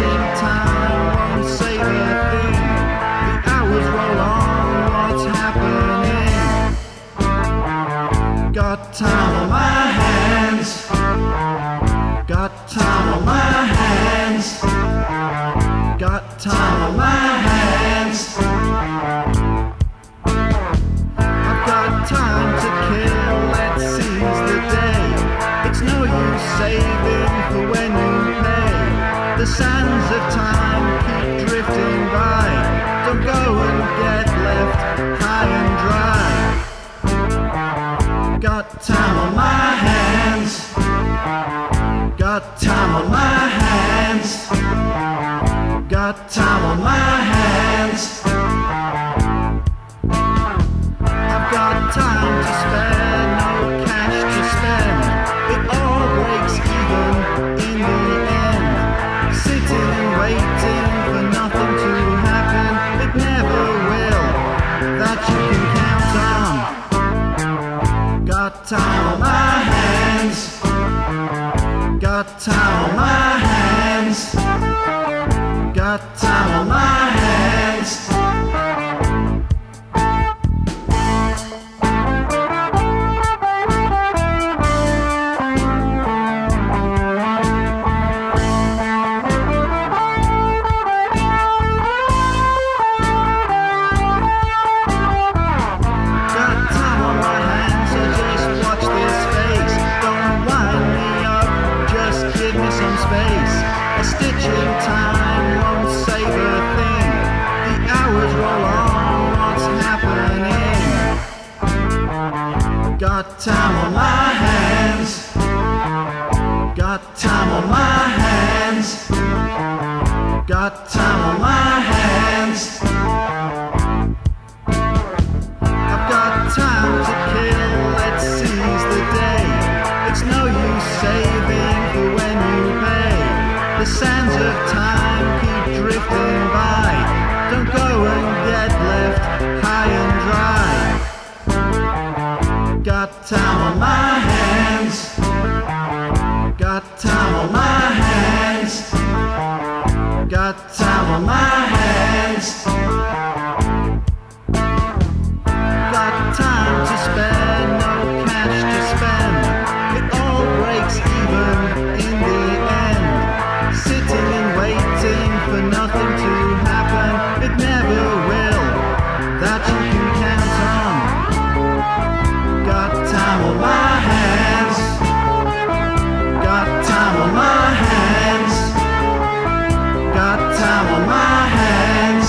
stitching time won't save a thing. The hours roll on, what's happening? Got time on my hands. Got time on my hands. Got time on my hands. I've got time to kill, let's seize the day. It's no use saving for when you pay. The sands of time keep drifting by. Don't go and get left high and dry. Got time on my hands. Got time on my hands. Got time on my hands. I've got time to spare, no cash to spend. It all breaks even in the end. Sitting and waiting for nothing to happen. It never will, that you can count on. Got time on my hands. Got time on my hands. Got time on my hands. A stitch in time won't save a thing. The hours roll on, what's happening? Got time on my hands. Got time on my hands. Got time on my hands. I've got time to kill, let's seize the day. It's no use saving for when you pay. The sands of time keep drifting by. Don't go and get left high and dry. Got time on my hands. Got time on my hands. Got time on my hands. Got time to spare, no cash to spend. It all breaks even in the end. Sitting and waiting for nothing to happen. It never will, that you can count on. Got time on my hands. Got time on my hands. Got time on my hands.